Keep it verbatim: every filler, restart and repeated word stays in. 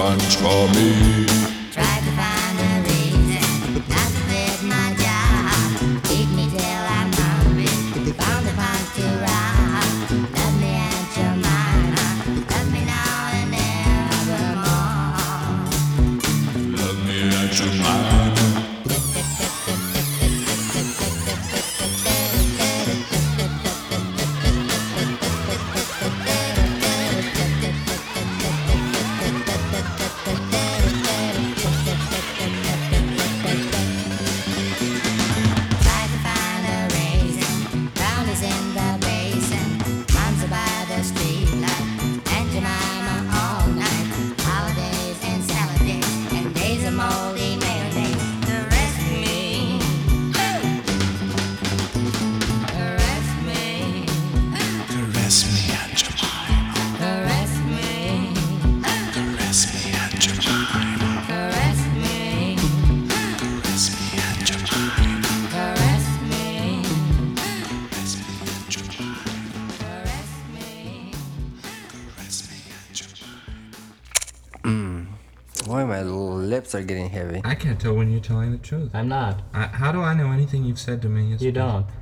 bunch for me. Tried to find a reason not to quit my job. Keep me till I'm hungry. Found a punch to rob. Love me and your mind. Love me now and nevermore. Love me at your mind. Why my lips are getting heavy. I can't tell when you're telling the truth. I'm not. I, how do I know anything you've said to me is You don't.